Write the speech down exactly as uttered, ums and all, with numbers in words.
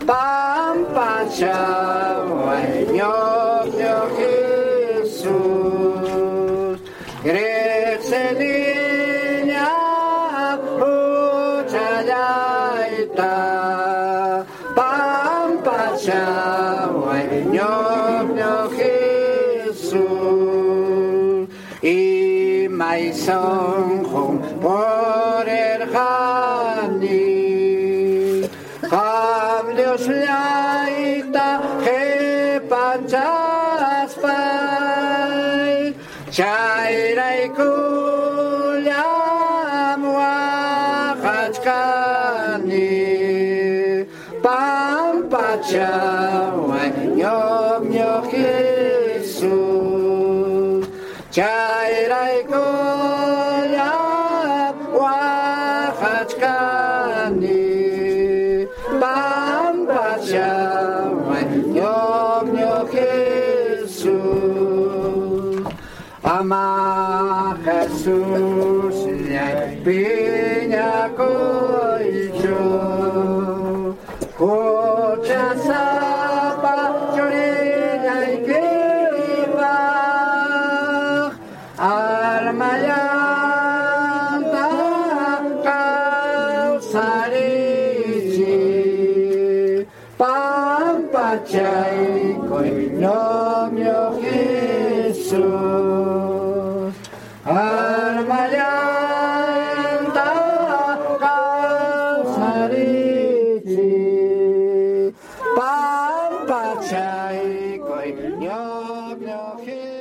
pampachaway nyok nyok Jesus Gretselinia uchayaita pampachaway nyok nyok Jesus y may songhong por el jani Ham Dios laita he panchas pai Chairai kulyam wachkani Pampachaway nyok nyok Jesus Chairai kulyam wachkani Pampachaway nyok nyok Jesus Ama Jesus yay pinyakoicho Kocha sapa choriyay kibak Almayanta kausarichi Pampachay koy nyok nyok Jesus Almayanta kausarichi Pampachay koy nyok nyok Jesus